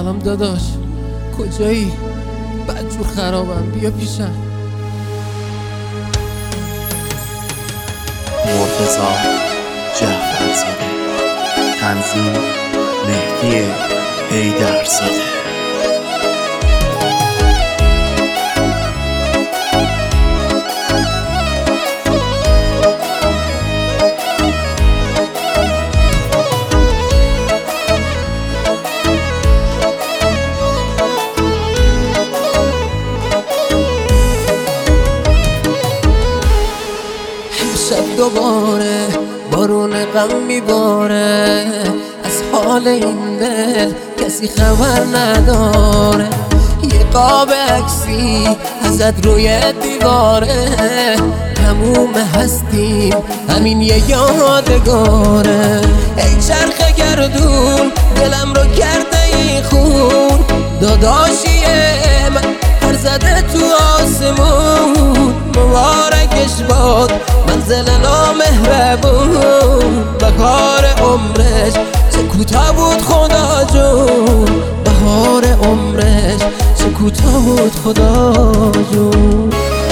سلام داداش، کجایی؟ بدجور خرابم، بیا پیشم. مرتضی جعفرزاده، تنظیم مهدی حیدرزاده. شب دوباره بارون غم میباره، از حال این دل کسی خبر نداره. یه قاب عکسی ازت روی دیواره، تموم هستیم همین یه یادگاره. ای چرخ گردون دلم رو کرده ای خون، داداشیه من پر زده تو آسمون. مبارکش باد منزل نامهربون، بهار عمرش چه کوتاه بود خدا جون. بهار عمرش چه کوتاه بود خدا جون.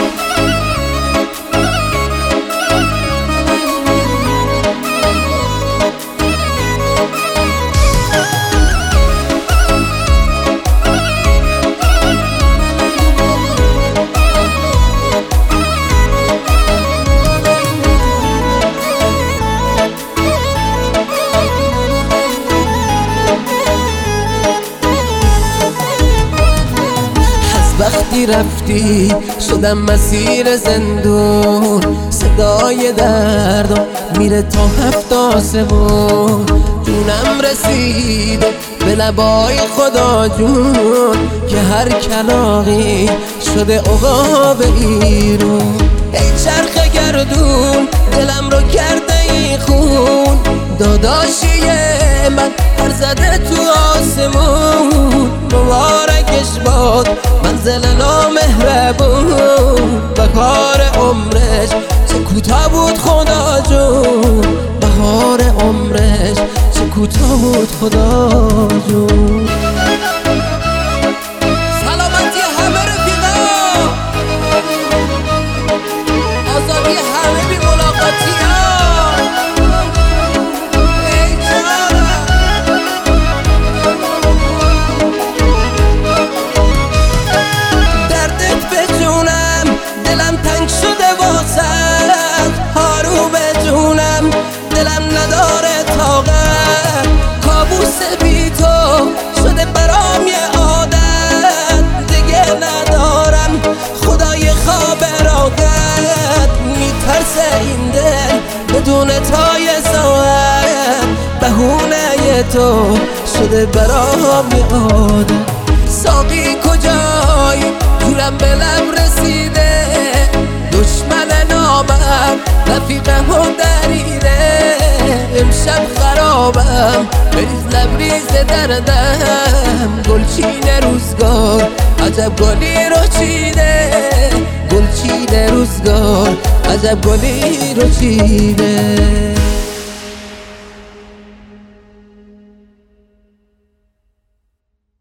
وقتی رفتی شدم مسیر زندون، صدای دردم میره تا 7 آسمون. جونم رسیده به لبای خدا جون، که هر کلاغی شده عقاب ایرون. ای چرخ گردون دلم رو کرده ای خون، داداشیه من پر زده تو آسمون. مبارکش باد منزل نامهربون، بهار عمرش چه کوتاه بود خدا جون. بهار عمرش چه کوتاه بود خدا جون. سلامتی همه رفیقا، آزادی همه بی ملاقاتی ها. دلم تنگ شده واسد، هارو به جونم دلم نداره طاقت. کابوس بی تو شده برام یه عادت، دیگه ندارم خدای خواب راحت. میترسه این دل بدون تای ساعت، بهونه تو شده برام یه عادت. ساقی کجایی؟ جورم به لب رسیده، دشمن نامم رفیقم و دریده. امشب خرابم بریز لبریز دردم، گلچین روزگار عجب گلی رو چیده. گلچین روزگار عجب گلی رو چیده.